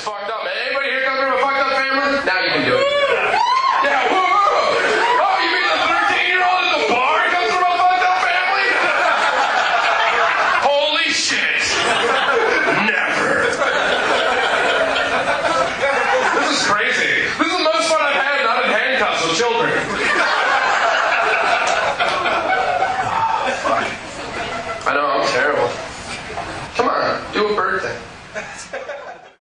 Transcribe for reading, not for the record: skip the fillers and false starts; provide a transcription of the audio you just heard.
fucked up, man. Anybody here come from a fucked up family? Now you can do it.